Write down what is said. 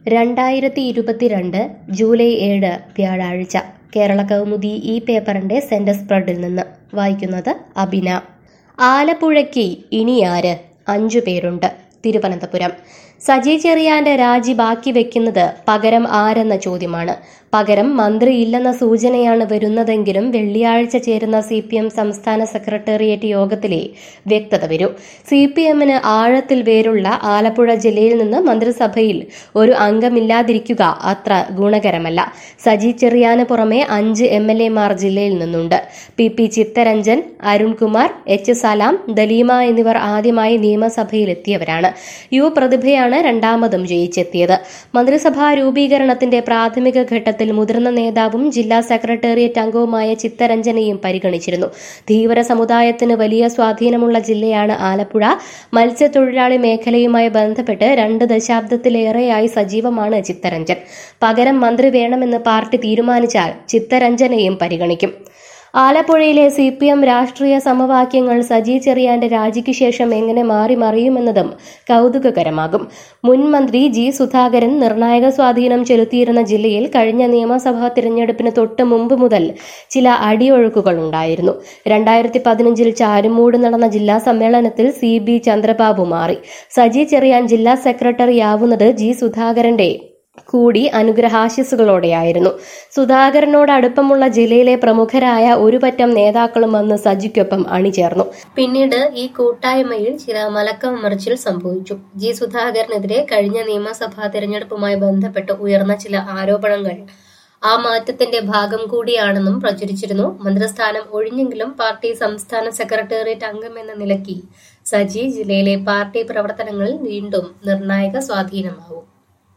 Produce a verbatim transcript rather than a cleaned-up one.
രണ്ടായിരത്തി ഇരുപത്തിരണ്ട് ജൂലൈ ഏഴ് വ്യാഴാഴ്ച കേരള കൗമുദി ഈ പേപ്പറിന്റെ സെന്റർ സ്പ്രെഡിൽ നിന്ന് വായിക്കുന്നത് അബിന. ആലപ്പുഴയ്ക്ക് ഇനിയാര്? അഞ്ചു പേരുണ്ട്. തിരുവനന്തപുരം. സജി ചെറിയാന്റെ രാജി ബാക്കി വെക്കുന്നത് പകരം ആരെന്ന ചോദ്യമാണ്. പകരം മന്ത്രിയില്ലെന്ന സൂചനയാണ് വരുന്നതെങ്കിലും വെള്ളിയാഴ്ച ചേരുന്ന സി പി എം സംസ്ഥാന സെക്രട്ടേറിയറ്റ് യോഗത്തിലെ വ്യക്തത വരും. സി പി എമ്മിന് ആഴത്തിൽ വേരുള്ള ആലപ്പുഴ ജില്ലയിൽ നിന്ന് മന്ത്രിസഭയിൽ ഒരു അംഗമില്ലാതിരിക്കുക അത്ര ഗുണകരമല്ല. സജി ചെറിയാന് പുറമെ അഞ്ച് എം എൽ എമാർ ജില്ലയിൽ നിന്നുണ്ട്. P P Chittaranjan, Arunkumar, H Salam, Daleema എന്നിവർ ആദ്യമായി നിയമസഭയിലെത്തിയവരാണ്. യു പ്രതിഭയാണ് രണ്ടാമതും ജയിച്ചെത്തിയത്. മന്ത്രിസഭാ രൂപീകരണത്തിന്റെ പ്രാഥമിക ഘട്ടത്തിൽ മുതിർന്ന നേതാവും ജില്ലാ സെക്രട്ടേറിയറ്റ് അംഗവുമായ ചിത്തരഞ്ജനെയും പരിഗണിച്ചിരുന്നു. ധീവര സമുദായത്തിന് വലിയ സ്വാധീനമുള്ള ജില്ലയാണ് ആലപ്പുഴ. മത്സ്യത്തൊഴിലാളി മേഖലയുമായി ബന്ധപ്പെട്ട് രണ്ട് ദശാബ്ദത്തിലേറെയായി സജീവമാണ് ചിത്തരഞ്ജൻ. പകരം മന്ത്രി വേണമെന്ന് പാർട്ടി തീരുമാനിച്ചാൽ ചിത്തരഞ്ജനെയും പരിഗണിക്കും. ആലപ്പുഴയിലെ സി പി എം രാഷ്ട്രീയ സമവാക്യങ്ങൾ സജി ചെറിയാന്റെ രാജിക്ക് ശേഷം എങ്ങനെ മാറി മറിയുമെന്നതും കൗതുകകരമാകും. മുൻ മന്ത്രി ജി സുധാകരൻ നിർണായക സ്വാധീനം ചെലുത്തിയിരുന്ന ജില്ലയിൽ കഴിഞ്ഞ നിയമസഭാ തിരഞ്ഞെടുപ്പിന് തൊട്ട് മുമ്പ് മുതൽ ചില അടിയൊഴുക്കുകൾ ഉണ്ടായിരുന്നു. രണ്ടായിരത്തി പതിനഞ്ചിൽ ചാരുമൂട് നടന്ന ജില്ലാ സമ്മേളനത്തിൽ സി ബി ചന്ദ്രബാബു മാറി. സജി ചെറിയാൻ ജില്ലാ സെക്രട്ടറിയാവുന്നത് ജി സുധാകരന്റെ കൂടി അനുഗ്രഹാശിസുകളോടെയായിരുന്നു. സുധാകരനോട് അടുപ്പമുള്ള ജില്ലയിലെ പ്രമുഖരായ ഒരു പറ്റം നേതാക്കളും അന്ന് സജിക്കൊപ്പം അണിചേർന്നു. പിന്നീട് ഈ കൂട്ടായ്മയിൽ ചില മലക്കം മറിച്ചിൽ സംഭവിച്ചു. ജി സുധാകരനെതിരെ കഴിഞ്ഞ നിയമസഭാ തെരഞ്ഞെടുപ്പുമായി ബന്ധപ്പെട്ട് ഉയർന്ന ചില ആരോപണങ്ങൾ ആ മാറ്റത്തിന്റെ ഭാഗം കൂടിയാണെന്നും പ്രചരിച്ചിരുന്നു. മന്ത്രിസ്ഥാനം ഒഴിഞ്ഞെങ്കിലും പാർട്ടി സംസ്ഥാന സെക്രട്ടേറിയറ്റ് അംഗമെന്ന നിലയ്ക്ക് സജി ജില്ലയിലെ പാർട്ടി പ്രവർത്തനങ്ങളിൽ വീണ്ടും നിർണായക സ്വാധീനമാവും.